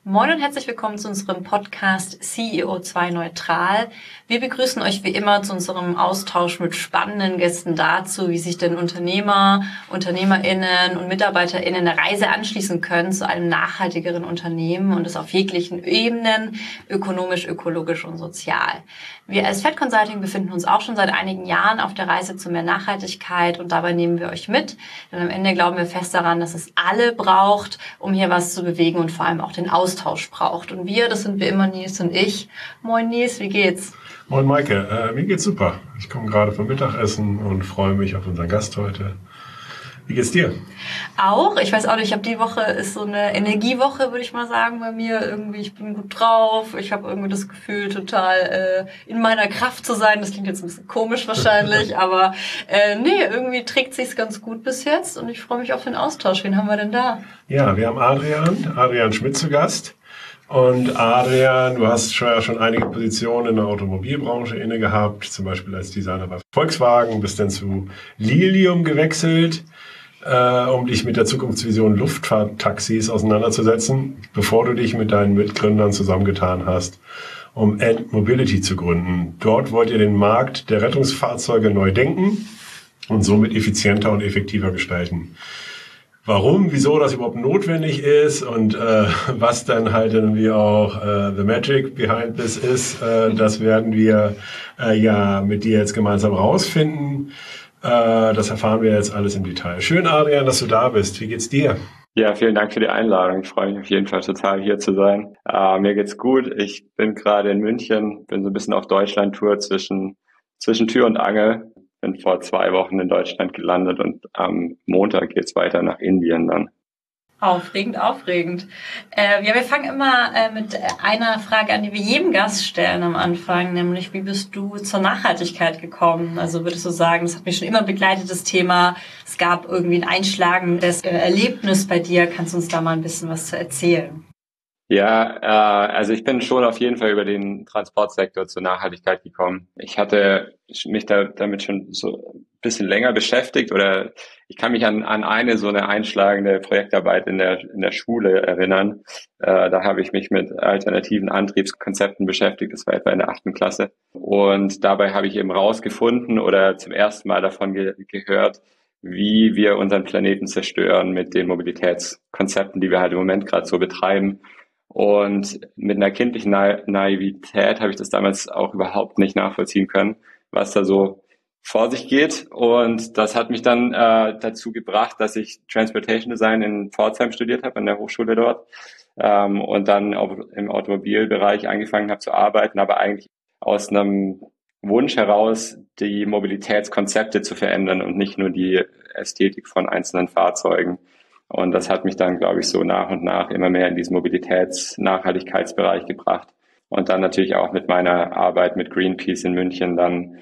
Moin und herzlich willkommen zu unserem Podcast CEO2 Neutral. Wir begrüßen euch wie immer zu unserem Austausch mit spannenden Gästen dazu, wie sich denn Unternehmer, UnternehmerInnen und MitarbeiterInnen eine Reise anschließen können zu einem nachhaltigeren Unternehmen und das auf jeglichen Ebenen, ökonomisch, ökologisch und sozial. Wir als Fed Consulting befinden uns auch schon seit einigen Jahren auf der Reise zu mehr Nachhaltigkeit und dabei nehmen wir euch mit, denn am Ende glauben wir fest daran, dass es alle braucht, um hier was zu bewegen und vor allem auch den Austausch braucht. Und wir, das sind wie immer Nils und ich. Moin Nils, wie geht's? Moin Maike, mir geht's super. Ich komme gerade vom Mittagessen und freue mich auf unseren Gast heute. Wie geht's dir? Auch. Ich weiß auch nicht, ich habe die Woche ist so eine Energiewoche, würde ich mal sagen, bei mir. Irgendwie, ich bin gut drauf. Ich habe irgendwie das Gefühl, total in meiner Kraft zu sein. Das klingt jetzt ein bisschen komisch wahrscheinlich, aber irgendwie trägt sich's ganz gut bis jetzt und ich freue mich auf den Austausch. Wen haben wir denn da? Ja, wir haben Adrian Schmidt zu Gast. Und Adrian, du hast schon einige Positionen in der Automobilbranche inne gehabt, zum Beispiel als Designer bei Volkswagen, bist dann zu Lilium gewechselt, um dich mit der Zukunftsvision Luftfahrttaxis auseinanderzusetzen, bevor du dich mit deinen Mitgründern zusammengetan hast, um Ant Mobility zu gründen. Dort wollt ihr den Markt der Rettungsfahrzeuge neu denken und somit effizienter und effektiver gestalten. Warum, wieso das überhaupt notwendig ist und was dann halt irgendwie auch the magic behind this ist, das werden wir mit dir jetzt gemeinsam rausfinden. Das erfahren wir jetzt alles im Detail. Schön, Adrian, dass du da bist. Wie geht's dir? Ja, vielen Dank für die Einladung. Ich freue mich auf jeden Fall total, hier zu sein. Mir geht's gut. Ich bin gerade in München, bin so ein bisschen auf Deutschland-Tour zwischen Tür und Angel. Bin vor 2 Wochen in Deutschland gelandet und am Montag geht's weiter nach Indien dann. Aufregend. Wir fangen immer mit einer Frage an, die wir jedem Gast stellen am Anfang, nämlich wie bist du zur Nachhaltigkeit gekommen? Also würdest du sagen, das hat mich schon immer begleitet, das Thema. Es gab irgendwie ein einschlagendes Erlebnis bei dir. Kannst du uns da mal ein bisschen was zu erzählen? Ja, also ich bin schon auf jeden Fall über den Transportsektor zur Nachhaltigkeit gekommen. Ich hatte mich damit schon so ein bisschen länger beschäftigt oder ich kann mich an eine so eine einschlagende Projektarbeit in der Schule erinnern. Da habe ich mich mit alternativen Antriebskonzepten beschäftigt. Das war etwa in der 8. Klasse. Und dabei habe ich eben rausgefunden oder zum ersten Mal davon gehört, wie wir unseren Planeten zerstören mit den Mobilitätskonzepten, die wir halt im Moment gerade so betreiben. Und mit einer kindlichen Naivität habe ich das damals auch überhaupt nicht nachvollziehen können, was da so vor sich geht. Und das hat mich dann dazu gebracht, dass ich Transportation Design in Pforzheim studiert habe, an der Hochschule dort. Und dann auch im Automobilbereich angefangen habe zu arbeiten, aber eigentlich aus einem Wunsch heraus, die Mobilitätskonzepte zu verändern und nicht nur die Ästhetik von einzelnen Fahrzeugen. Und das hat mich dann, glaube ich, so nach und nach immer mehr in diesen Mobilitäts-Nachhaltigkeitsbereich gebracht. Und dann natürlich auch mit meiner Arbeit mit Greenpeace in München, dann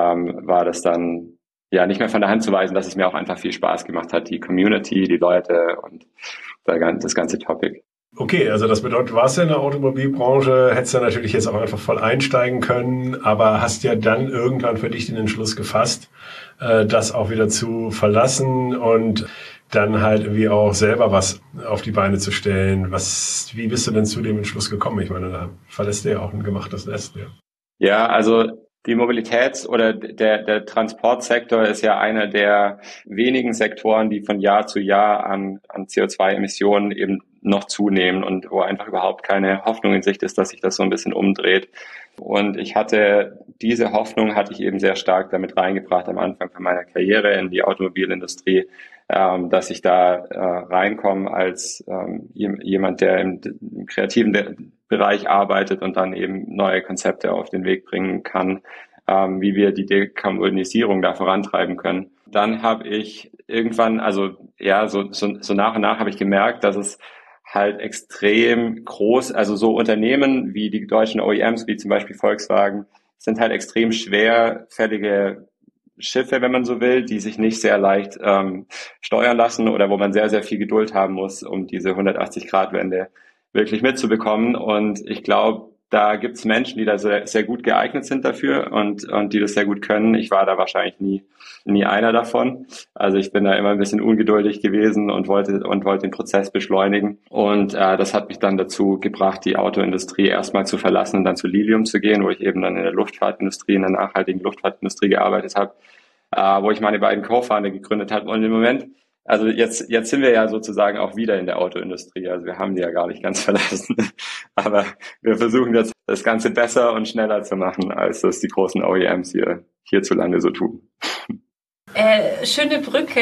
war das dann ja nicht mehr von der Hand zu weisen, dass es mir auch einfach viel Spaß gemacht hat, die Community, die Leute und das ganze Topic. Okay, also das bedeutet, du warst ja in der Automobilbranche, hättest ja natürlich jetzt auch einfach voll einsteigen können, aber hast ja dann irgendwann für dich den Entschluss gefasst, das auch wieder zu verlassen und dann halt irgendwie auch selber was auf die Beine zu stellen. Wie bist du denn zu dem Entschluss gekommen? Ich meine, da verlässt du ja auch ein gemachtes Nest. Ja, also die Mobilitäts- oder der Transportsektor ist ja einer der wenigen Sektoren, die von Jahr zu Jahr an CO2-Emissionen eben noch zunehmen und wo einfach überhaupt keine Hoffnung in Sicht ist, dass sich das so ein bisschen umdreht. Und diese Hoffnung hatte ich eben sehr stark damit reingebracht am Anfang von meiner Karriere in die Automobilindustrie, dass ich da reinkomme als jemand, der im kreativen Bereich arbeitet und dann eben neue Konzepte auf den Weg bringen kann, wie wir die Dekarbonisierung da vorantreiben können. Dann habe ich irgendwann, so nach und nach habe ich gemerkt, dass es halt extrem groß, also so Unternehmen wie die deutschen OEMs, wie zum Beispiel Volkswagen, sind halt extrem schwerfällige Schiffe, wenn man so will, die sich nicht sehr leicht steuern lassen oder wo man sehr, sehr viel Geduld haben muss, um diese 180-Grad-Wende wirklich mitzubekommen. Und ich glaube, da gibt's Menschen, die da sehr, sehr gut geeignet sind dafür und die das sehr gut können. Ich war da wahrscheinlich nie einer davon. Also ich bin da immer ein bisschen ungeduldig gewesen und wollte den Prozess beschleunigen. Und das hat mich dann dazu gebracht, die Autoindustrie erstmal zu verlassen und dann zu Lilium zu gehen, wo ich eben dann in der Luftfahrtindustrie, in der nachhaltigen Luftfahrtindustrie gearbeitet habe, wo ich meine beiden Co-Founder gegründet habe. Und im Moment, also jetzt sind wir ja sozusagen auch wieder in der Autoindustrie. Also wir haben die ja gar nicht ganz verlassen. Aber wir versuchen jetzt das Ganze besser und schneller zu machen, als das die großen OEMs hierzulande so tun. Schöne Brücke.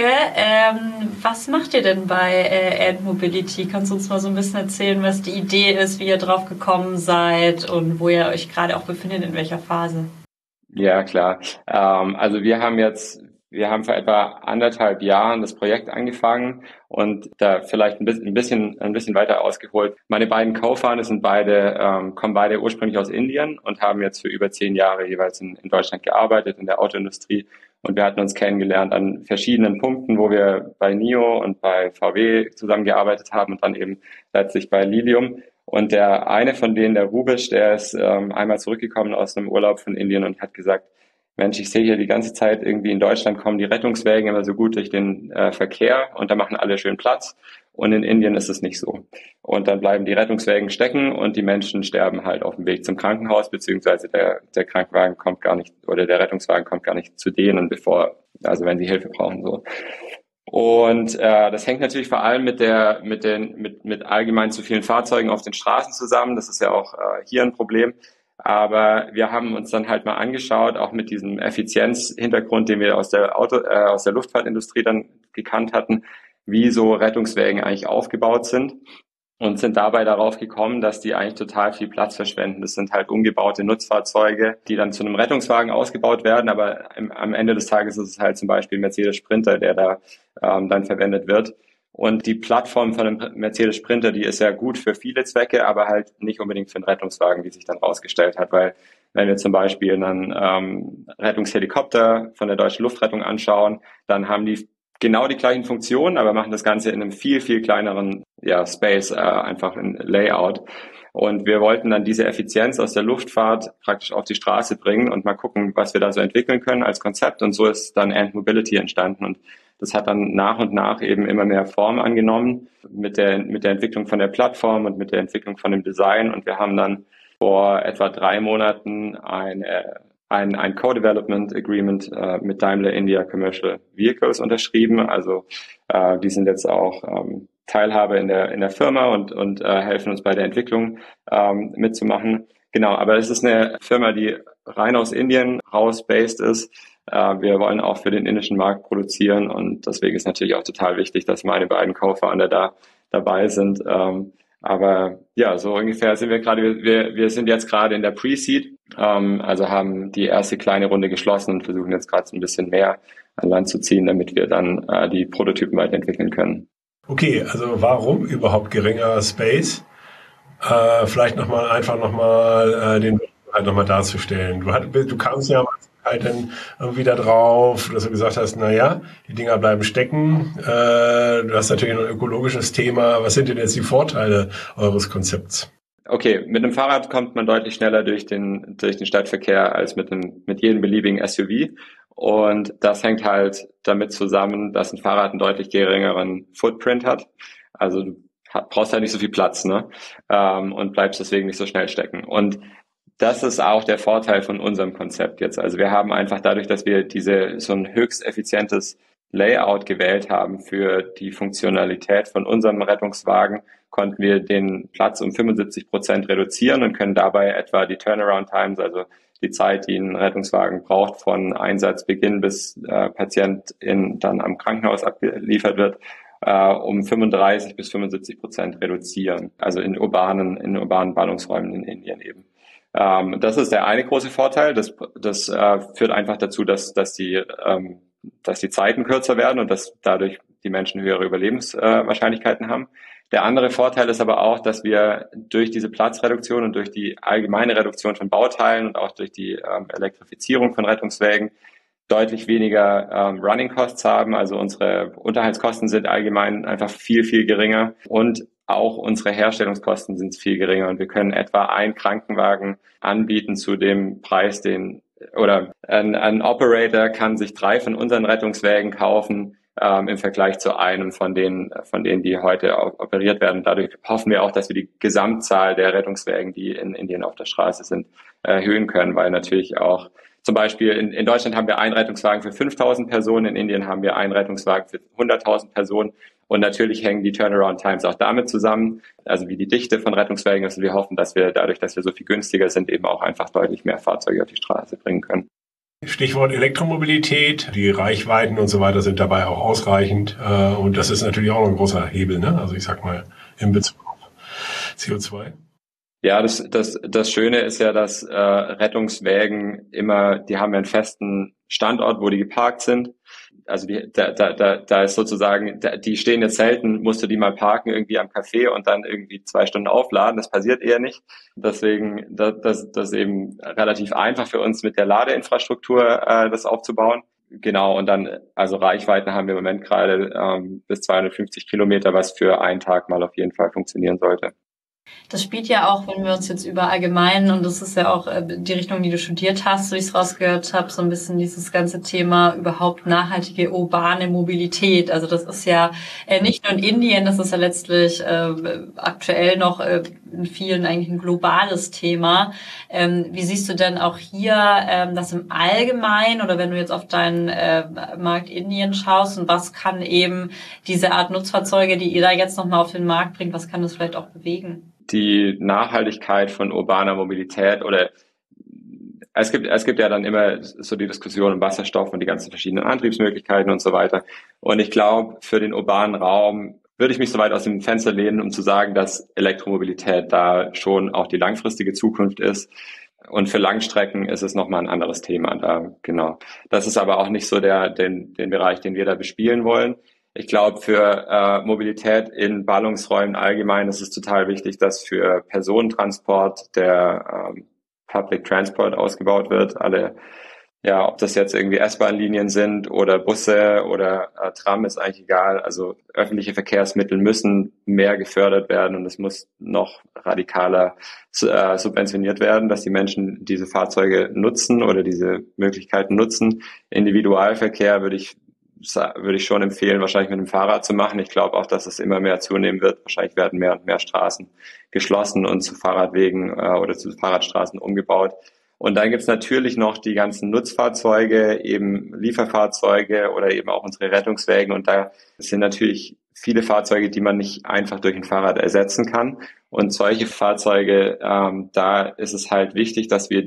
Was macht ihr denn bei Ant Mobility? Kannst du uns mal so ein bisschen erzählen, was die Idee ist, wie ihr drauf gekommen seid und wo ihr euch gerade auch befindet, in welcher Phase? Ja, klar. Also wir haben vor etwa 1,5 Jahren das Projekt angefangen und da vielleicht ein bisschen weiter ausgeholt. Meine beiden Co-Founder kommen beide ursprünglich aus Indien und haben jetzt für über 10 Jahre jeweils in Deutschland gearbeitet, in der Autoindustrie. Und wir hatten uns kennengelernt an verschiedenen Punkten, wo wir bei NIO und bei VW zusammengearbeitet haben und dann eben letztlich bei Lilium. Und der eine von denen, der Rubisch, der ist einmal zurückgekommen aus einem Urlaub von Indien und hat gesagt, Mensch, ich sehe hier die ganze Zeit irgendwie in Deutschland kommen die Rettungswägen immer so gut durch den Verkehr und da machen alle schön Platz. Und in Indien ist es nicht so. Und dann bleiben die Rettungswägen stecken und die Menschen sterben halt auf dem Weg zum Krankenhaus, beziehungsweise der Krankenwagen kommt gar nicht, oder der Rettungswagen kommt gar nicht zu denen, wenn sie Hilfe brauchen, so. Und das hängt natürlich vor allem mit allgemein zu vielen Fahrzeugen auf den Straßen zusammen. Das ist ja auch hier ein Problem. Aber wir haben uns dann halt mal angeschaut, auch mit diesem Effizienzhintergrund, den wir aus der Luftfahrtindustrie dann gekannt hatten, wie so Rettungswägen eigentlich aufgebaut sind und sind dabei darauf gekommen, dass die eigentlich total viel Platz verschwenden. Das sind halt umgebaute Nutzfahrzeuge, die dann zu einem Rettungswagen ausgebaut werden, aber am Ende des Tages ist es halt zum Beispiel Mercedes Sprinter, der da dann verwendet wird. Und die Plattform von einem Mercedes Sprinter, die ist ja gut für viele Zwecke, aber halt nicht unbedingt für einen Rettungswagen, wie sich dann rausgestellt hat, weil wenn wir zum Beispiel einen Rettungshelikopter von der Deutschen Luftrettung anschauen, dann haben die genau die gleichen Funktionen, aber machen das Ganze in einem viel, viel kleineren Space, einfach ein Layout. Und wir wollten dann diese Effizienz aus der Luftfahrt praktisch auf die Straße bringen und mal gucken, was wir da so entwickeln können als Konzept. Und so ist dann Ant Mobility entstanden. Und das hat dann nach und nach eben immer mehr Form angenommen mit der Entwicklung von der Plattform und mit der Entwicklung von dem Design. Und wir haben dann vor etwa 3 Monaten ein Co-Development Agreement mit Daimler India Commercial Vehicles unterschrieben. Also die sind jetzt auch Teilhabe in der Firma und helfen uns bei der Entwicklung mitzumachen. Genau, aber es ist eine Firma, die rein aus Indien raus-based ist. Wir wollen auch für den indischen Markt produzieren und deswegen ist natürlich auch total wichtig, dass meine beiden Co-Founder da dabei sind. Aber ja, so ungefähr sind wir gerade, wir sind jetzt gerade in der Pre-Seed, also haben die erste kleine Runde geschlossen und versuchen jetzt gerade so ein bisschen mehr an Land zu ziehen, damit wir dann die Prototypen weiterentwickeln können. Okay, also warum überhaupt geringer Space? Vielleicht den halt nochmal darzustellen. Du kamst ja halt dann irgendwie da drauf, dass du gesagt hast, die Dinger bleiben stecken. Du hast natürlich noch ein ökologisches Thema. Was sind denn jetzt die Vorteile eures Konzepts? Okay, mit einem Fahrrad kommt man deutlich schneller durch den Stadtverkehr als mit jedem beliebigen SUV. Und das hängt halt damit zusammen, dass ein Fahrrad einen deutlich geringeren Footprint hat. Also du brauchst halt nicht so viel Platz, ne? Und bleibst deswegen nicht so schnell stecken. Und das ist auch der Vorteil von unserem Konzept jetzt. Also wir haben einfach dadurch, dass wir so ein höchst effizientes Layout gewählt haben für die Funktionalität von unserem Rettungswagen, konnten wir den Platz um 75% reduzieren und können dabei etwa die Turnaround Times, also die Zeit, die ein Rettungswagen braucht, von Einsatzbeginn bis Patient dann am Krankenhaus abgeliefert wird, um 35-75% reduzieren. Also in urbanen Ballungsräumen in Indien eben. Das ist der eine große Vorteil. Das führt einfach dazu, dass die Zeiten kürzer werden und dass dadurch die Menschen höhere Überlebenswahrscheinlichkeiten haben. Der andere Vorteil ist aber auch, dass wir durch diese Platzreduktion und durch die allgemeine Reduktion von Bauteilen und auch durch die Elektrifizierung von Rettungswägen deutlich weniger Running Costs haben. Also unsere Unterhaltskosten sind allgemein einfach viel, viel geringer. Und auch unsere Herstellungskosten sind viel geringer und wir können etwa einen Krankenwagen anbieten zu dem Preis, oder ein Operator kann sich 3 von unseren Rettungswägen kaufen, im Vergleich zu einem von denen, die heute operiert werden. Dadurch hoffen wir auch, dass wir die Gesamtzahl der Rettungswägen, die in Indien auf der Straße sind, erhöhen können, weil natürlich auch zum Beispiel in Deutschland haben wir einen Rettungswagen für 5.000 Personen, in Indien haben wir einen Rettungswagen für 100.000 Personen und natürlich hängen die Turnaround Times auch damit zusammen, also wie die Dichte von Rettungswägen ist. Und wir hoffen, dass wir dadurch, dass wir so viel günstiger sind, eben auch einfach deutlich mehr Fahrzeuge auf die Straße bringen können. Stichwort Elektromobilität, die Reichweiten und so weiter sind dabei auch ausreichend. Und das ist natürlich auch noch ein großer Hebel, ne? Also ich sag mal, in Bezug auf CO2. Ja, das Schöne ist ja, dass Rettungswägen die haben ja einen festen Standort, wo die geparkt sind. Also da ist sozusagen, die stehen jetzt selten, musst du die mal parken irgendwie am Café und dann irgendwie 2 Stunden aufladen. Das passiert eher nicht. Deswegen, das ist eben relativ einfach für uns mit der Ladeinfrastruktur das aufzubauen. Genau, und dann, also Reichweiten haben wir im Moment gerade bis 250 Kilometer, was für einen Tag mal auf jeden Fall funktionieren sollte. Das spielt ja auch, wenn wir uns jetzt über allgemein, und das ist ja auch die Richtung, die du studiert hast, so ich es rausgehört habe, so ein bisschen dieses ganze Thema überhaupt nachhaltige urbane Mobilität. Also das ist ja nicht nur in Indien, das ist ja letztlich aktuell noch in vielen eigentlich ein globales Thema. Wie siehst du denn auch hier das im Allgemeinen oder wenn du jetzt auf deinen Markt Indien schaust und was kann eben diese Art Nutzfahrzeuge, die ihr da jetzt nochmal auf den Markt bringt, was kann das vielleicht auch bewegen? Die Nachhaltigkeit von urbaner Mobilität oder es gibt ja dann immer so die Diskussion um Wasserstoff und die ganzen verschiedenen Antriebsmöglichkeiten und so weiter. Und ich glaube, für den urbanen Raum würde ich mich so weit aus dem Fenster lehnen, um zu sagen, dass Elektromobilität da schon auch die langfristige Zukunft ist. Und für Langstrecken ist es nochmal ein anderes Thema da, genau. Das ist aber auch nicht so den Bereich, den wir da bespielen wollen. Ich glaube, für Mobilität in Ballungsräumen allgemein ist es total wichtig, dass für Personentransport der Public Transport ausgebaut wird. Ob das jetzt irgendwie S-Bahn-Linien sind oder Busse oder Tram, ist eigentlich egal. Also öffentliche Verkehrsmittel müssen mehr gefördert werden und es muss noch radikaler subventioniert werden, dass die Menschen diese Fahrzeuge nutzen oder diese Möglichkeiten nutzen. Individualverkehr würde ich schon empfehlen, wahrscheinlich mit dem Fahrrad zu machen. Ich glaube auch, dass es immer mehr zunehmen wird. Wahrscheinlich werden mehr und mehr Straßen geschlossen und zu Fahrradwegen oder zu Fahrradstraßen umgebaut. Und dann gibt's natürlich noch die ganzen Nutzfahrzeuge, eben Lieferfahrzeuge oder eben auch unsere Rettungswägen. Und da sind natürlich viele Fahrzeuge, die man nicht einfach durch ein Fahrrad ersetzen kann. Und solche Fahrzeuge, da ist es halt wichtig, dass wir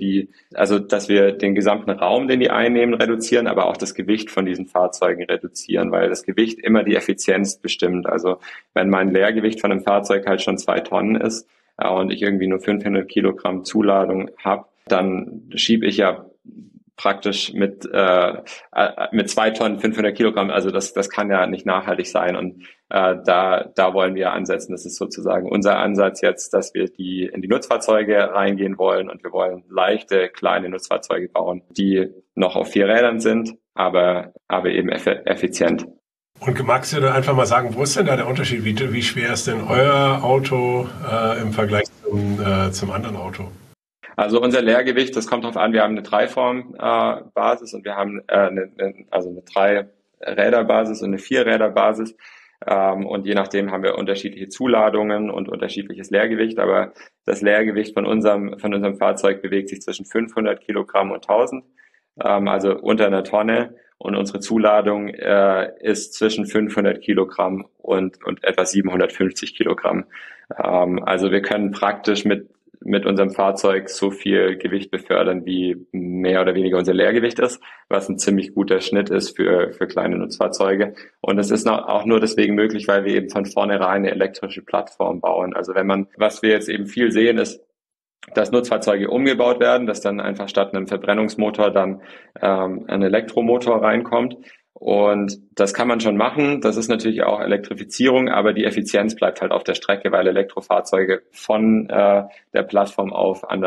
den gesamten Raum, den die einnehmen, reduzieren, aber auch das Gewicht von diesen Fahrzeugen reduzieren, weil das Gewicht immer die Effizienz bestimmt. Also wenn mein Leergewicht von einem Fahrzeug halt schon 2 Tonnen ist und ich irgendwie nur 500 Kilogramm Zuladung habe, dann schiebe ich ja praktisch mit 2 Tonnen 500 Kilogramm. Also das kann ja nicht nachhaltig sein. Und da wollen wir ansetzen. Das ist sozusagen unser Ansatz jetzt, dass wir in die Nutzfahrzeuge reingehen wollen und wir wollen leichte, kleine Nutzfahrzeuge bauen, die noch auf 4 Rädern sind, aber eben effizient. Und magst du da einfach mal sagen, wo ist denn da der Unterschied? Wie schwer ist denn euer Auto im Vergleich zum anderen Auto? Also unser Leergewicht, das kommt darauf an, wir haben eine Dreiform-Basis und wir haben eine 3-Räder-Basis und eine 4-Räder-Basis. Und je nachdem haben wir unterschiedliche Zuladungen und unterschiedliches Leergewicht. Aber das Leergewicht von unserem Fahrzeug bewegt sich zwischen 500 Kilogramm und 1000, also unter einer Tonne. Und unsere Zuladung ist zwischen 500 Kilogramm und etwa 750 Kilogramm. Also wir können praktisch mit unserem Fahrzeug so viel Gewicht befördern, wie mehr oder weniger unser Leergewicht ist, was ein ziemlich guter Schnitt ist für kleine Nutzfahrzeuge. Und es ist auch nur deswegen möglich, weil wir eben von vornherein eine elektrische Plattform bauen. Also was wir jetzt eben viel sehen, ist, dass Nutzfahrzeuge umgebaut werden, dass dann einfach statt einem Verbrennungsmotor dann ein Elektromotor reinkommt. Und das kann man schon machen. Das ist natürlich auch Elektrifizierung, aber die Effizienz bleibt halt auf der Strecke, weil Elektrofahrzeuge von der Plattform auf an das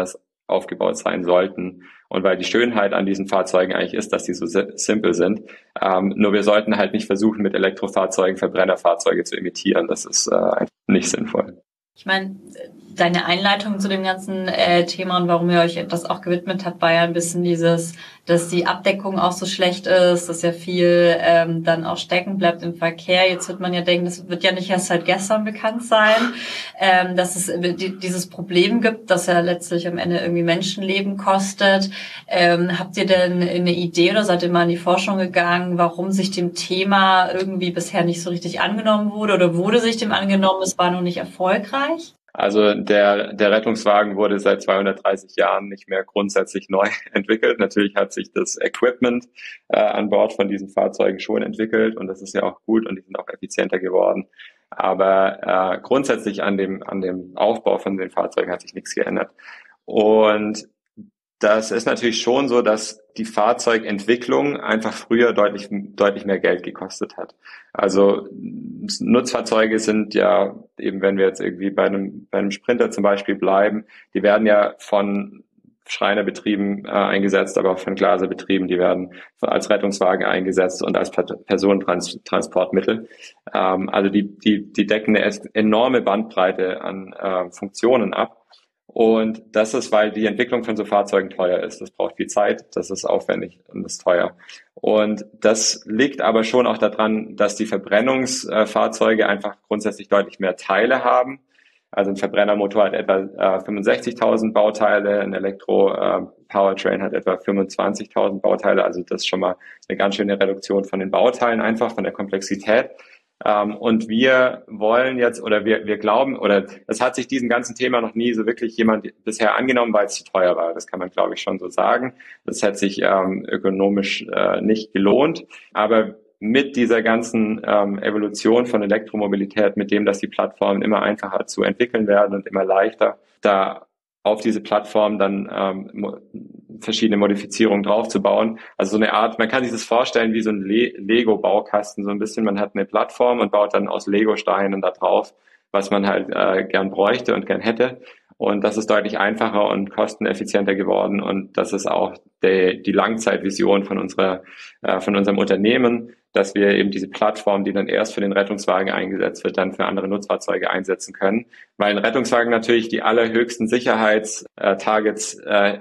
aufgebaut sein sollten. Und weil die Schönheit an diesen Fahrzeugen eigentlich ist, dass die so simpel sind. Nur wir sollten halt nicht versuchen, mit Elektrofahrzeugen Verbrennerfahrzeuge zu imitieren. Das ist einfach nicht sinnvoll. Ich meine, deine Einleitung zu dem ganzen Thema und warum ihr euch das auch gewidmet habt, war ja ein bisschen dieses, dass die Abdeckung auch so schlecht ist, dass ja viel dann auch stecken bleibt im Verkehr. Jetzt wird man ja denken, das wird ja nicht erst seit gestern bekannt sein, dass es dieses Problem gibt, das ja letztlich am Ende irgendwie Menschenleben kostet. Habt ihr denn eine Idee oder seid ihr mal in die Forschung gegangen, warum sich dem Thema irgendwie bisher nicht so richtig angenommen wurde oder wurde sich dem angenommen, es war noch nicht erfolgreich? Also der Rettungswagen wurde seit 230 Jahren nicht mehr grundsätzlich neu entwickelt. Natürlich hat sich das Equipment an Bord von diesen Fahrzeugen schon entwickelt und das ist ja auch gut und die sind auch effizienter geworden. Aber grundsätzlich an dem Aufbau von den Fahrzeugen hat sich nichts geändert. Und das ist natürlich schon so, dass die Fahrzeugentwicklung einfach früher deutlich mehr Geld gekostet hat. Also Nutzfahrzeuge sind ja eben, wenn wir jetzt irgendwie bei einem Sprinter zum Beispiel bleiben, die werden ja von Schreinerbetrieben eingesetzt, aber auch von Glaserbetrieben, die werden als Rettungswagen eingesetzt und als Personentransportmittel. Also die decken eine enorme Bandbreite an Funktionen ab. Und das ist, weil die Entwicklung von so Fahrzeugen teuer ist. Das braucht viel Zeit, das ist aufwendig und ist teuer. Und das liegt aber schon auch daran, dass die Verbrennungsfahrzeuge einfach grundsätzlich deutlich mehr Teile haben. Also ein Verbrennermotor hat etwa 65.000 Bauteile, ein Elektro-Powertrain hat etwa 25.000 Bauteile. Also das ist schon mal eine ganz schöne Reduktion von den Bauteilen, einfach von der Komplexität. Und wir wollen jetzt, oder wir glauben, oder es hat sich diesem ganzen Thema noch nie so wirklich jemand bisher angenommen, weil es zu teuer war. Das kann man, glaube ich, schon so sagen. Das hat sich ökonomisch nicht gelohnt. Aber mit dieser ganzen Evolution von Elektromobilität, mit dem, dass die Plattformen immer einfacher zu entwickeln werden und immer leichter, da auf diese Plattform dann verschiedene Modifizierungen draufzubauen. Also so eine Art, man kann sich das vorstellen wie so ein Lego-Baukasten, so ein bisschen. Man hat eine Plattform und baut dann aus Lego-Steinen da drauf, was man halt gern bräuchte und gern hätte. Und das ist deutlich einfacher und kosteneffizienter geworden. Und das ist auch die Langzeitvision von unserem Unternehmen, dass wir eben diese Plattform, die dann erst für den Rettungswagen eingesetzt wird, dann für andere Nutzfahrzeuge einsetzen können. Weil ein Rettungswagen natürlich die allerhöchsten Sicherheitstargets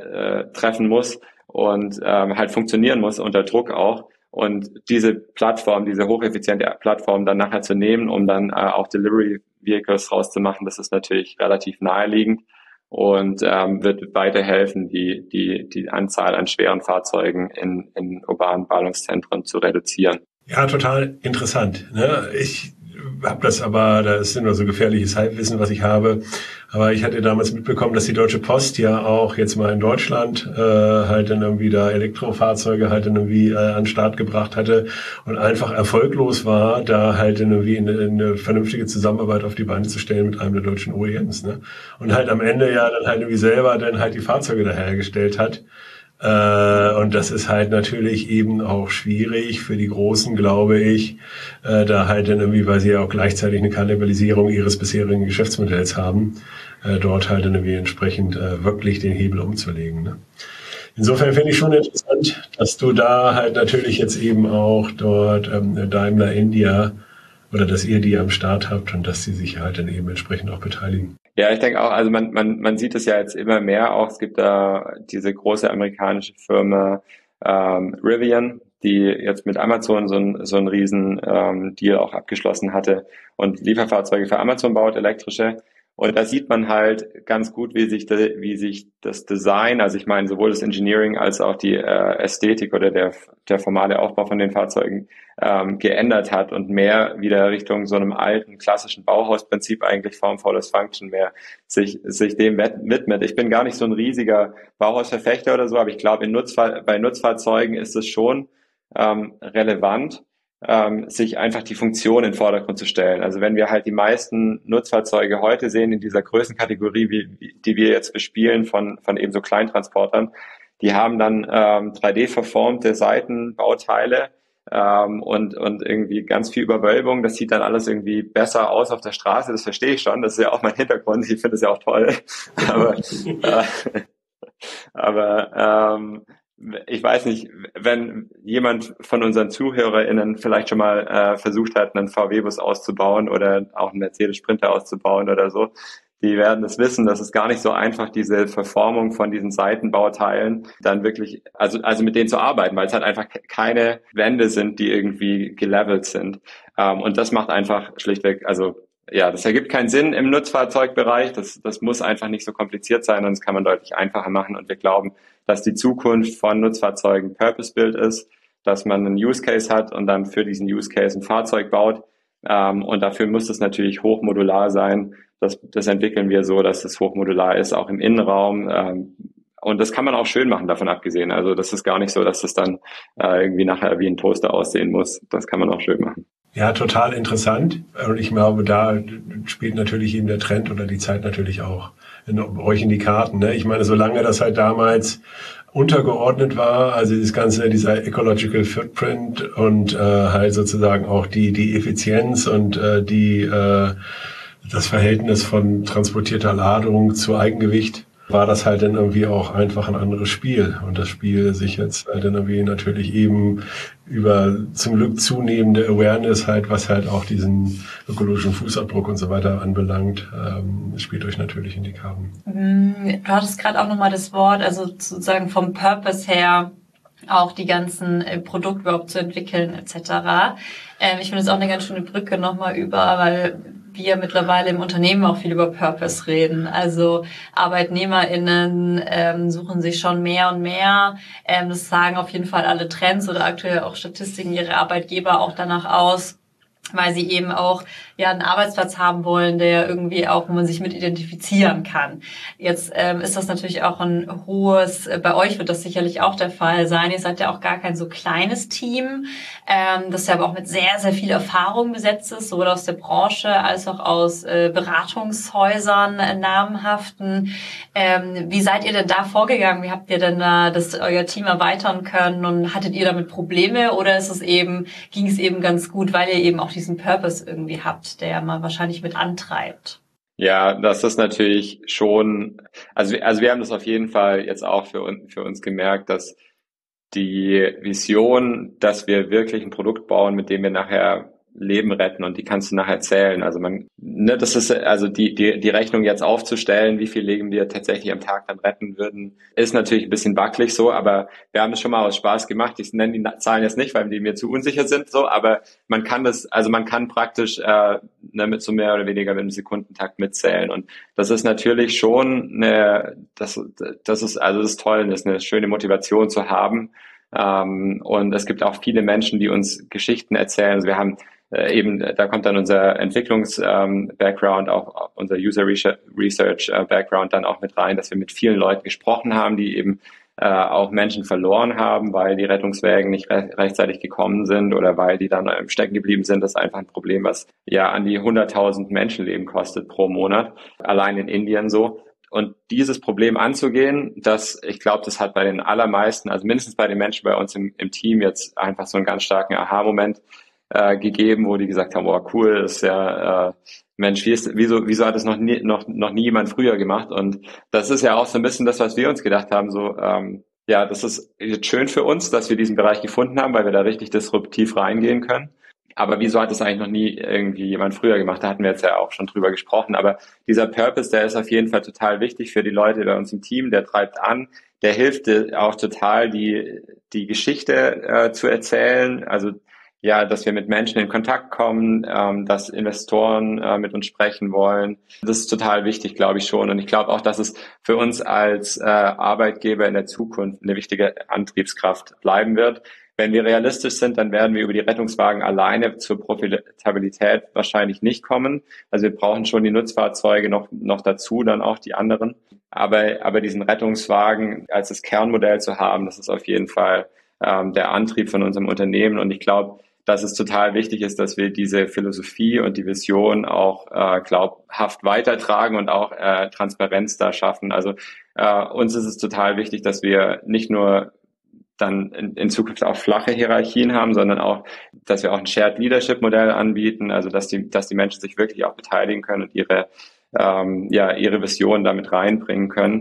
treffen muss und halt funktionieren muss unter Druck auch. Und diese Plattform, diese hocheffiziente Plattform dann nachher zu nehmen, um dann auch Delivery Vehicles rauszumachen, das ist natürlich relativ naheliegend und wird weiterhelfen, die Anzahl an schweren Fahrzeugen in urbanen Ballungszentren zu reduzieren. Ja, total interessant. Ne? Ich habe das aber, das ist nur so gefährliches Halbwissen, was ich habe. Aber ich hatte damals mitbekommen, dass die Deutsche Post ja auch jetzt mal in Deutschland halt dann irgendwie da Elektrofahrzeuge halt dann irgendwie an den Start gebracht hatte und einfach erfolglos war, da halt dann irgendwie eine vernünftige Zusammenarbeit auf die Beine zu stellen mit einem der deutschen OEMs. Ne? Und halt am Ende ja dann halt irgendwie selber dann halt die Fahrzeuge da hergestellt hat. Und das ist halt natürlich eben auch schwierig für die Großen, glaube ich, da halt dann irgendwie, weil sie ja auch gleichzeitig eine Kannibalisierung ihres bisherigen Geschäftsmodells haben, dort halt dann irgendwie entsprechend wirklich den Hebel umzulegen. Ne? Insofern finde ich schon interessant, dass du da halt natürlich jetzt eben auch dort Daimler India oder dass ihr die am Start habt und dass sie sich halt dann eben entsprechend auch beteiligen. Ja, ich denke auch, also man sieht es ja jetzt immer mehr auch. Es gibt da diese große amerikanische Firma Rivian, die jetzt mit Amazon so einen riesen Deal auch abgeschlossen hatte und Lieferfahrzeuge für Amazon baut, elektrische. Und da sieht man halt ganz gut, wie sich das Design, also ich meine sowohl das Engineering als auch die Ästhetik oder der formale Aufbau von den Fahrzeugen geändert hat und mehr wieder Richtung so einem alten klassischen Bauhausprinzip eigentlich Form follows Function mehr sich dem widmet. Ich bin gar nicht so ein riesiger Bauhausverfechter oder so, aber ich glaube bei Nutzfahrzeugen ist es schon relevant, sich einfach die Funktion in den Vordergrund zu stellen. Also wenn wir halt die meisten Nutzfahrzeuge heute sehen in dieser Größenkategorie, die wir jetzt bespielen von eben so Kleintransportern, die haben dann 3D-verformte Seitenbauteile und irgendwie ganz viel Überwölbung. Das sieht dann alles irgendwie besser aus auf der Straße. Das verstehe ich schon. Das ist ja auch mein Hintergrund. Ich finde das ja auch toll. Aber Aber ich weiß nicht, wenn jemand von unseren ZuhörerInnen vielleicht schon mal versucht hat, einen VW-Bus auszubauen oder auch einen Mercedes Sprinter auszubauen oder so, die werden es wissen, dass es gar nicht so einfach, diese Verformung von diesen Seitenbauteilen dann wirklich, also mit denen zu arbeiten, weil es halt einfach keine Wände sind, die irgendwie gelevelt sind. Und das macht einfach schlichtweg, also ja, das ergibt keinen Sinn im Nutzfahrzeugbereich. Das muss einfach nicht so kompliziert sein und das kann man deutlich einfacher machen. Und wir glauben, dass die Zukunft von Nutzfahrzeugen Purpose-Built ist, dass man einen Use Case hat und dann für diesen Use Case ein Fahrzeug baut. Und dafür muss es natürlich hochmodular sein. Das entwickeln wir so, dass es hochmodular ist, auch im Innenraum. Und das kann man auch schön machen, davon abgesehen. Also das ist gar nicht so, dass das dann irgendwie nachher wie ein Toaster aussehen muss. Das kann man auch schön machen. Ja, total interessant. Und ich glaube, da spielt natürlich eben der Trend oder die Zeit natürlich auch euch in die Karten. Ne? Ich meine, solange das halt damals untergeordnet war, also dieser Ecological Footprint und halt sozusagen auch die Effizienz und das Verhältnis von transportierter Ladung zu Eigengewicht, war das halt dann irgendwie auch einfach ein anderes Spiel. Und das Spiel sich jetzt halt dann irgendwie natürlich eben über zum Glück zunehmende Awareness halt, was halt auch diesen ökologischen Fußabdruck und so weiter anbelangt, spielt euch natürlich in die Karten. Du hattest gerade auch nochmal das Wort, also sozusagen vom Purpose her, auch die ganzen Produkte überhaupt zu entwickeln etc. Ich finde es auch eine ganz schöne Brücke nochmal weil wir mittlerweile im Unternehmen auch viel über Purpose reden. Also ArbeitnehmerInnen suchen sich schon mehr und mehr. Das sagen auf jeden Fall alle Trends oder aktuell auch Statistiken ihre Arbeitgeber auch danach aus, weil sie eben auch einen Arbeitsplatz haben wollen, der irgendwie auch, wo man sich mit identifizieren kann. Jetzt ist das natürlich auch ein hohes, bei euch wird das sicherlich auch der Fall sein. Ihr seid ja auch gar kein so kleines Team, das ja aber auch mit sehr, sehr viel Erfahrung besetzt ist, sowohl aus der Branche als auch aus Beratungshäusern, namhaften. Wie seid ihr denn da vorgegangen? Wie habt ihr denn da euer Team erweitern können und hattet ihr damit Probleme oder ging es eben ganz gut, weil ihr eben auch diesen Purpose irgendwie habt, der man wahrscheinlich mit antreibt? Ja, das ist natürlich schon, also wir haben das auf jeden Fall jetzt auch für uns gemerkt, dass die Vision, dass wir wirklich ein Produkt bauen, mit dem wir nachher Leben retten und die kannst du nachher zählen. Also das ist also die Rechnung jetzt aufzustellen, wie viel Leben wir tatsächlich am Tag dann retten würden, ist natürlich ein bisschen wackelig so, aber wir haben es schon mal aus Spaß gemacht. Ich nenne die Zahlen jetzt nicht, weil die mir zu unsicher sind, so, aber man kann praktisch mit so mehr oder weniger mit einem Sekundentakt mitzählen und das ist natürlich schon das ist toll und das ist eine schöne Motivation zu haben. Und es gibt auch viele Menschen, die uns Geschichten erzählen. Also wir haben da kommt dann unser Entwicklungs-Background, auch unser User-Research-Background dann auch mit rein, dass wir mit vielen Leuten gesprochen haben, die eben auch Menschen verloren haben, weil die Rettungswägen nicht rechtzeitig gekommen sind oder weil die dann stecken geblieben sind. Das ist einfach ein Problem, was ja an die 100.000 Menschenleben kostet pro Monat, allein in Indien so. Und dieses Problem anzugehen, ich glaube, das hat bei den allermeisten, also mindestens bei den Menschen bei uns im Team jetzt einfach so einen ganz starken Aha-Moment gegeben, wo die gesagt haben, oh cool, das ist ja Mensch, wieso hat das noch nie jemand früher gemacht? Und das ist ja auch so ein bisschen das, was wir uns gedacht haben, so das ist jetzt schön für uns, dass wir diesen Bereich gefunden haben, weil wir da richtig disruptiv reingehen können. Aber wieso hat das eigentlich noch nie irgendwie jemand früher gemacht? Da hatten wir jetzt ja auch schon drüber gesprochen. Aber dieser Purpose, der ist auf jeden Fall total wichtig für die Leute bei uns im Team. Der treibt an, der hilft auch total, die Geschichte zu erzählen. Also ja, dass wir mit Menschen in Kontakt kommen, dass Investoren mit uns sprechen wollen. Das ist total wichtig, glaube ich schon. Und ich glaube auch, dass es für uns als Arbeitgeber in der Zukunft eine wichtige Antriebskraft bleiben wird. Wenn wir realistisch sind, dann werden wir über die Rettungswagen alleine zur Profitabilität wahrscheinlich nicht kommen. Also wir brauchen schon die Nutzfahrzeuge noch dazu, dann auch die anderen. Aber diesen Rettungswagen als das Kernmodell zu haben, das ist auf jeden Fall der Antrieb von unserem Unternehmen. Und ich glaube, dass es total wichtig ist, dass wir diese Philosophie und die Vision auch glaubhaft weitertragen und auch Transparenz da schaffen. Also uns ist es total wichtig, dass wir nicht nur dann in Zukunft auch flache Hierarchien haben, sondern auch, dass wir auch ein Shared Leadership Modell anbieten, also dass die Menschen sich wirklich auch beteiligen können und ihre Vision damit reinbringen können.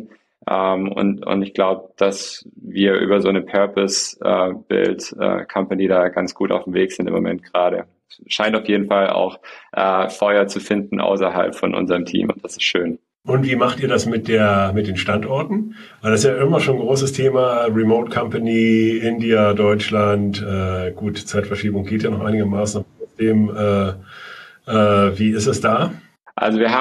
Und ich glaube, dass wir über so eine Purpose-Build-Company da ganz gut auf dem Weg sind im Moment gerade. Scheint auf jeden Fall auch Feuer zu finden außerhalb von unserem Team und das ist schön. Und wie macht ihr das mit den Standorten? Weil das ist ja immer schon ein großes Thema, Remote Company, India, Deutschland, gut, Zeitverschiebung geht ja noch einigermaßen. Wie ist es da? Also wir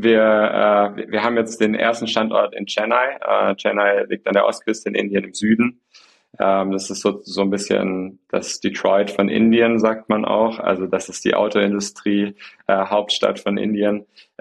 haben jetzt den ersten Standort in Chennai. Chennai liegt an der Ostküste in Indien im Süden. Das ist so ein bisschen das Detroit von Indien, sagt man auch. Also das ist die Autoindustrie, Hauptstadt von Indien.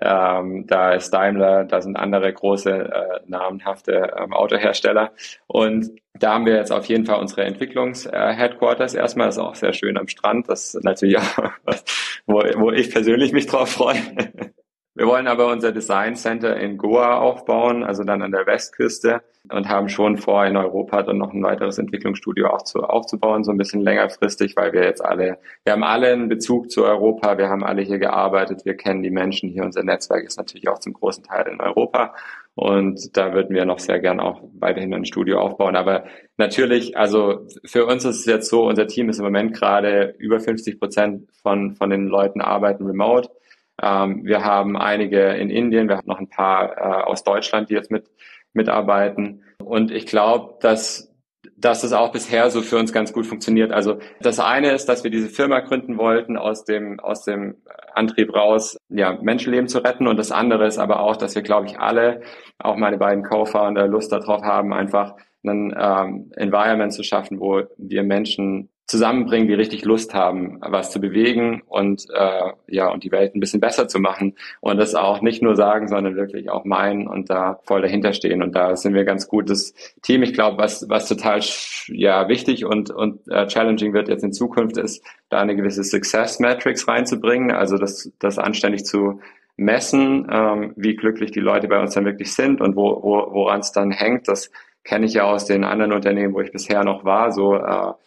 Da ist Daimler, da sind andere große, namenhafte Autohersteller. Und da haben wir jetzt auf jeden Fall unsere Entwicklungs-Headquarters erstmal. Das ist auch sehr schön am Strand. Das ist natürlich auch was, wo ich persönlich mich drauf freue. Wir wollen aber unser Design Center in Goa aufbauen, also dann an der Westküste und haben schon vor, in Europa dann noch ein weiteres Entwicklungsstudio aufzubauen, so ein bisschen längerfristig, weil wir haben alle einen Bezug zu Europa, wir haben alle hier gearbeitet, wir kennen die Menschen hier, unser Netzwerk ist natürlich auch zum großen Teil in Europa und da würden wir noch sehr gern auch weiterhin ein Studio aufbauen. Aber natürlich, also für uns ist es jetzt so, unser Team ist im Moment gerade über 50% von den Leuten arbeiten remote. Wir haben einige in Indien, wir haben noch ein paar aus Deutschland, die jetzt mitarbeiten. Und ich glaube, dass es auch bisher so für uns ganz gut funktioniert. Also das eine ist, dass wir diese Firma gründen wollten aus dem Antrieb raus, ja, Menschenleben zu retten. Und das andere ist aber auch, dass wir, glaube ich, alle, auch meine beiden Co-Founder, Lust darauf haben, einfach ein Environment zu schaffen, wo wir Menschen zusammenbringen, die richtig Lust haben, was zu bewegen und und die Welt ein bisschen besser zu machen und das auch nicht nur sagen, sondern wirklich auch meinen und da voll dahinter stehen und da sind wir ganz gutes Team. Ich glaube, was total wichtig und challenging wird jetzt in Zukunft ist, da eine gewisse Success Matrix reinzubringen, also das anständig zu messen, wie glücklich die Leute bei uns dann wirklich sind und woran es dann hängt. Das kenne ich ja aus den anderen Unternehmen, wo ich bisher noch war, so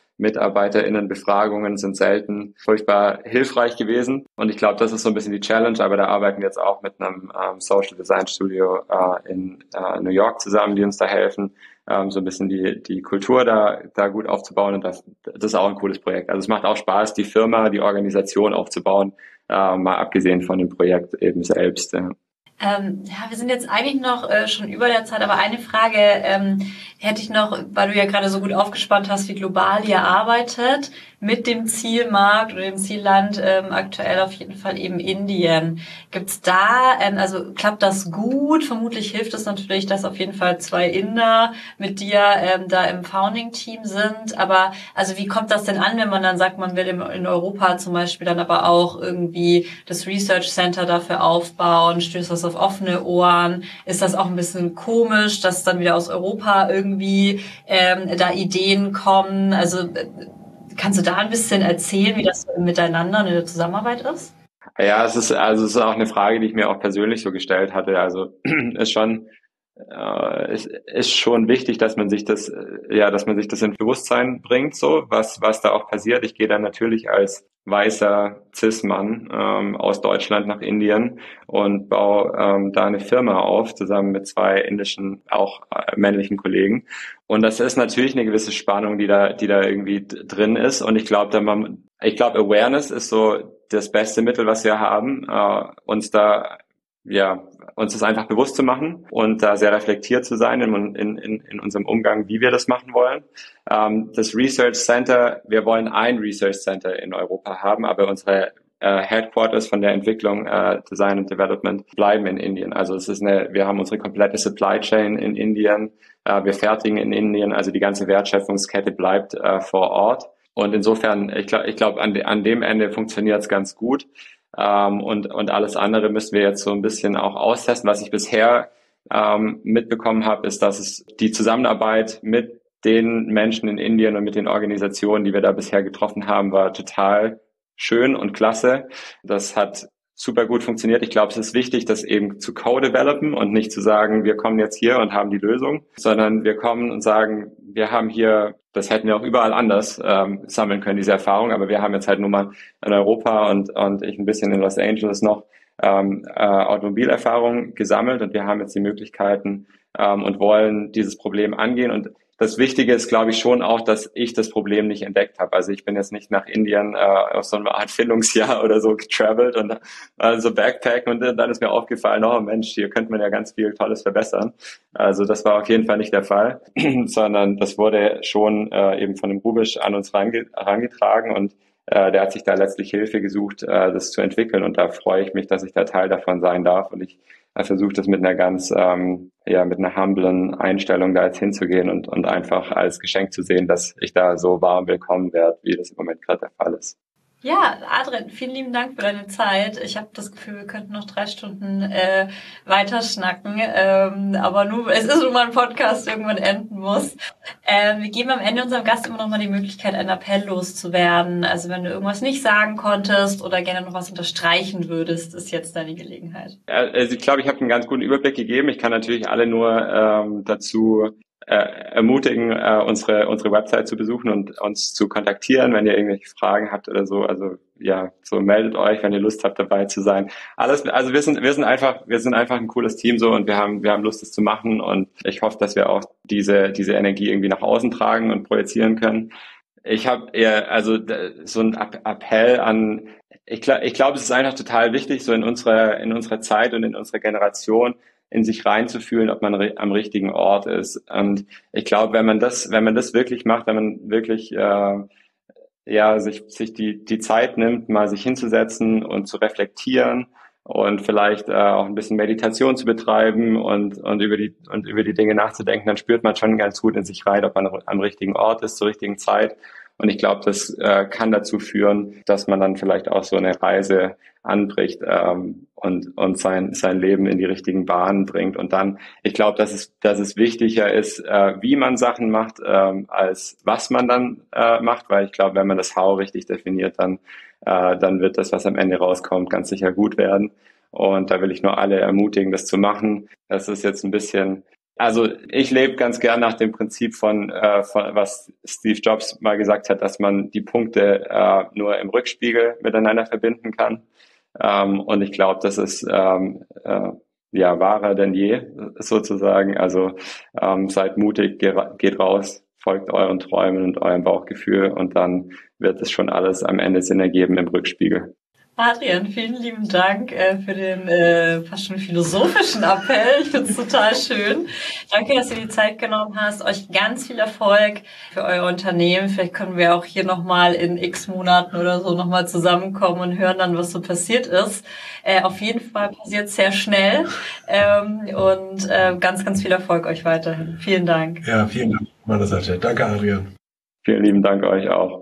MitarbeiterInnenbefragungen sind selten furchtbar hilfreich gewesen. Und ich glaube, das ist so ein bisschen die Challenge, aber da arbeiten wir jetzt auch mit einem Social Design Studio in New York zusammen, die uns da helfen, so ein bisschen die Kultur da gut aufzubauen. Und das ist auch ein cooles Projekt. Also es macht auch Spaß, die Firma, die Organisation aufzubauen, mal abgesehen von dem Projekt eben selbst. Ja. Wir sind jetzt eigentlich noch schon über der Zeit, aber eine Frage hätte ich noch, weil du ja gerade so gut aufgespannt hast, wie global ihr arbeitet, mit dem Zielmarkt oder dem Zielland aktuell auf jeden Fall eben Indien. Gibt's da, also klappt das gut? Vermutlich hilft es natürlich, dass auf jeden Fall 2 Inder mit dir da im Founding-Team sind. Aber also wie kommt das denn an, wenn man dann sagt, man will in Europa zum Beispiel dann aber auch irgendwie das Research Center dafür aufbauen? Stößt das auf offene Ohren? Ist das auch ein bisschen komisch, dass dann wieder aus Europa irgendwie da Ideen kommen? Also kannst du da ein bisschen erzählen, wie das miteinander und in der Zusammenarbeit ist? Ja, es ist auch eine Frage, die ich mir auch persönlich so gestellt hatte. Also ist schon wichtig, dass man sich das in Bewusstsein bringt, so was da auch passiert. Ich gehe dann natürlich als weißer Cis-Mann aus Deutschland nach Indien und baue da eine Firma auf, zusammen mit 2 indischen, auch männlichen Kollegen. Und das ist natürlich eine gewisse Spannung, die da irgendwie drin ist. Und ich glaube, Awareness ist so das beste Mittel, was wir haben, uns das einfach bewusst zu machen und da sehr reflektiert zu sein in unserem Umgang, wie wir das machen wollen. Das Research Center, wir wollen ein Research Center in Europa haben, aber unsere Headquarters von der Entwicklung, Design und Development bleiben in Indien. Also wir haben unsere komplette Supply Chain in Indien, wir fertigen in Indien, also die ganze Wertschöpfungskette bleibt vor Ort. Und insofern, ich glaube, an dem Ende funktioniert es ganz gut. Und alles andere müssen wir jetzt so ein bisschen auch austesten. Was ich bisher mitbekommen habe, ist, dass es die Zusammenarbeit mit den Menschen in Indien und mit den Organisationen, die wir da bisher getroffen haben, war total schön und klasse. Das hat super gut funktioniert. Ich glaube, es ist wichtig, das eben zu co-developen und nicht zu sagen, wir kommen jetzt hier und haben die Lösung, sondern wir kommen und sagen, wir haben hier, das hätten wir auch überall anders sammeln können, diese Erfahrung, aber wir haben jetzt halt nur mal in Europa und ich ein bisschen in Los Angeles noch Automobilerfahrung gesammelt und wir haben jetzt die Möglichkeiten und wollen dieses Problem angehen. Und das Wichtige ist, glaube ich, schon auch, dass ich das Problem nicht entdeckt habe. Also ich bin jetzt nicht nach Indien auf so eine Art Findungsjahr oder so getravelt und so Backpacken und dann ist mir aufgefallen, oh Mensch, hier könnte man ja ganz viel Tolles verbessern. Also das war auf jeden Fall nicht der Fall, sondern das wurde schon eben von dem Rubisch an uns herangetragen und der hat sich da letztlich Hilfe gesucht, das zu entwickeln und da freue ich mich, dass ich da Teil davon sein darf und ich versuche das mit einer ganz, mit einer humblen Einstellung da jetzt hinzugehen und einfach als Geschenk zu sehen, dass ich da so warm willkommen werde, wie das im Moment gerade der Fall ist. Ja, Adrian, vielen lieben Dank für deine Zeit. Ich habe das Gefühl, wir könnten noch 3 Stunden weiter schnacken, aber es ist nun mal ein Podcast, der irgendwann enden muss. Wir geben am Ende unserem Gast immer noch mal die Möglichkeit, einen Appell loszuwerden. Also wenn du irgendwas nicht sagen konntest oder gerne noch was unterstreichen würdest, ist jetzt deine Gelegenheit. Also ich glaube, ich habe einen ganz guten Überblick gegeben. Ich kann natürlich alle nur dazu ermutigen, unsere Website zu besuchen und uns zu kontaktieren, wenn ihr irgendwelche Fragen habt oder so. Also ja, so meldet euch, wenn ihr Lust habt, dabei zu sein. Alles, also wir sind einfach ein cooles Team so und wir haben Lust, das zu machen und ich hoffe, dass wir auch diese Energie irgendwie nach außen tragen und projizieren können. Ich habe eher so ein Appell an. Ich glaube, es ist einfach total wichtig, so in unserer Zeit und in unserer Generation in sich reinzufühlen, ob man am richtigen Ort ist. Und ich glaube, wenn man das wirklich macht, wenn man wirklich sich die Zeit nimmt, mal sich hinzusetzen und zu reflektieren und vielleicht auch ein bisschen Meditation zu betreiben und über die Dinge nachzudenken, dann spürt man schon ganz gut in sich rein, ob man am richtigen Ort ist, zur richtigen Zeit. Und ich glaube, das kann dazu führen, dass man dann vielleicht auch so eine Reise anbricht und sein Leben in die richtigen Bahnen bringt. Und dann, ich glaube, dass es wichtiger ist, wie man Sachen macht, als was man dann macht, weil ich glaube, wenn man das How richtig definiert, dann wird das, was am Ende rauskommt, ganz sicher gut werden. Und da will ich nur alle ermutigen, das zu machen. Das ist jetzt ein bisschen. Also ich lebe ganz gern nach dem Prinzip von was Steve Jobs mal gesagt hat, dass man die Punkte nur im Rückspiegel miteinander verbinden kann. Und ich glaube, das ist wahrer denn je sozusagen. Also seid mutig, geht raus, folgt euren Träumen und eurem Bauchgefühl und dann wird es schon alles am Ende Sinn ergeben im Rückspiegel. Adrian, vielen lieben Dank für den fast schon philosophischen Appell. Ich finde es total schön. Danke, dass du die Zeit genommen hast. Euch ganz viel Erfolg für euer Unternehmen. Vielleicht können wir auch hier nochmal in x Monaten oder so nochmal zusammenkommen und hören dann, was so passiert ist. Auf jeden Fall passiert es sehr schnell und ganz, ganz viel Erfolg euch weiterhin. Vielen Dank. Ja, vielen Dank von meiner Seite. Danke, Adrian. Vielen lieben Dank euch auch.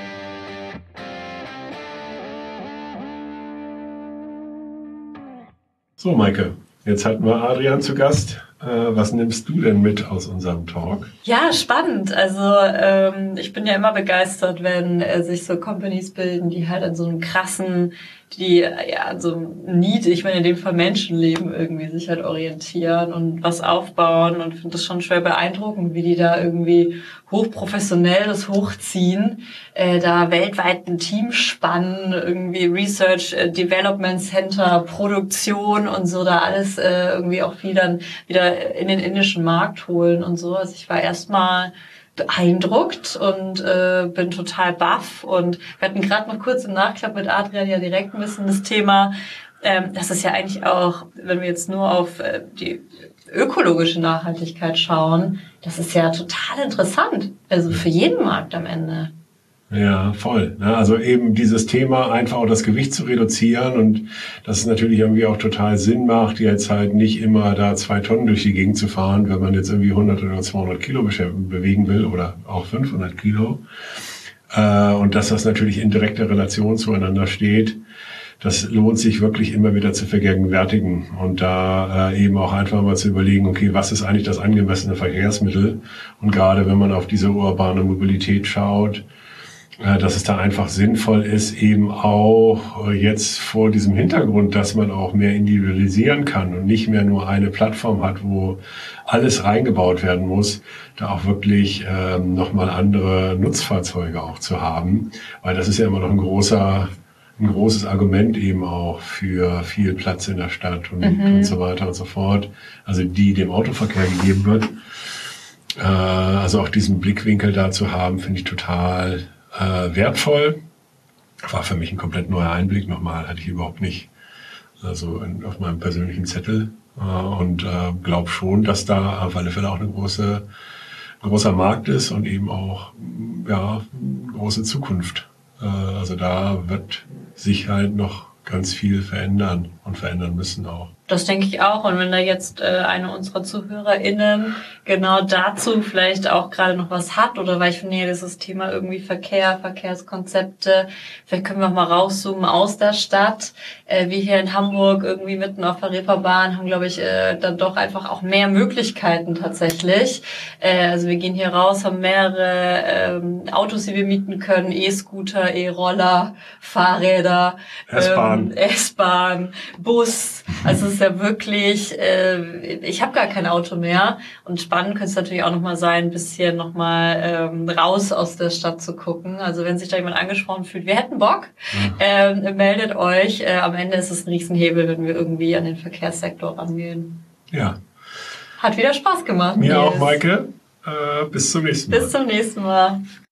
So, Maike, jetzt hatten wir Adrian zu Gast. Was nimmst du denn mit aus unserem Talk? Ja, spannend. Also ich bin ja immer begeistert, wenn sich so Companies bilden, die halt an so einem krassen, an so einem Need, ich meine in dem Fall Menschenleben irgendwie sich halt orientieren und was aufbauen und finde das schon schwer beeindruckend, wie die da irgendwie hochprofessionell das hochziehen, da weltweit ein Team spannen, irgendwie Research, Development Center, Produktion und so, da alles irgendwie auch wieder in den indischen Markt holen und so. Also ich war erstmal beeindruckt und bin total baff und wir hatten gerade noch kurz im Nachklapp mit Adrian ja direkt ein bisschen das Thema, das ist ja eigentlich auch, wenn wir jetzt nur auf die ökologische Nachhaltigkeit schauen, das ist ja total interessant, also für jeden Markt am Ende. Ja, voll. Also eben dieses Thema, einfach auch das Gewicht zu reduzieren und dass es natürlich irgendwie auch total Sinn macht, jetzt halt nicht immer da 2 Tonnen durch die Gegend zu fahren, wenn man jetzt irgendwie 100 oder 200 Kilo bewegen will oder auch 500 Kilo. Und dass das natürlich in direkter Relation zueinander steht. Das lohnt sich wirklich immer wieder zu vergegenwärtigen und da eben auch einfach mal zu überlegen, okay, was ist eigentlich das angemessene Verkehrsmittel? Und gerade wenn man auf diese urbane Mobilität schaut, dass es da einfach sinnvoll ist, eben auch jetzt vor diesem Hintergrund, dass man auch mehr individualisieren kann und nicht mehr nur eine Plattform hat, wo alles reingebaut werden muss, da auch wirklich nochmal andere Nutzfahrzeuge auch zu haben, weil das ist ja immer noch ein großer ein großes Argument eben auch für viel Platz in der Stadt und so weiter und so fort. Also die dem Autoverkehr gegeben wird. Also auch diesen Blickwinkel da zu haben, finde ich total wertvoll. War für mich ein komplett neuer Einblick. Nochmal hatte ich überhaupt nicht auf meinem persönlichen Zettel. Und glaube schon, dass da auf alle Fälle auch ein großer Markt ist und eben auch große Zukunft. Also da wird sich halt noch ganz viel verändern und verändern müssen auch. Das denke ich auch. Und wenn da jetzt eine unserer ZuhörerInnen genau dazu vielleicht auch gerade noch was hat oder weil ich finde, dieses Thema irgendwie Verkehr, Verkehrskonzepte, vielleicht können wir auch mal rauszoomen aus der Stadt. Wir hier in Hamburg irgendwie mitten auf der Reeperbahn haben, glaube ich, dann doch einfach auch mehr Möglichkeiten tatsächlich. Also wir gehen hier raus, haben mehrere Autos, die wir mieten können, E-Scooter, E-Roller, Fahrräder, S-Bahn, Bus. Also es ist ja wirklich, ich habe gar kein Auto mehr und spannend könnte es natürlich auch nochmal sein, ein bisschen nochmal raus aus der Stadt zu gucken. Also wenn sich da jemand angesprochen fühlt, wir hätten Bock, meldet euch. Am Ende ist es ein Riesenhebel, wenn wir irgendwie an den Verkehrssektor rangehen. Ja. Hat wieder Spaß gemacht. Mir auch, Maike. Bis zum nächsten Mal. Bis zum nächsten Mal.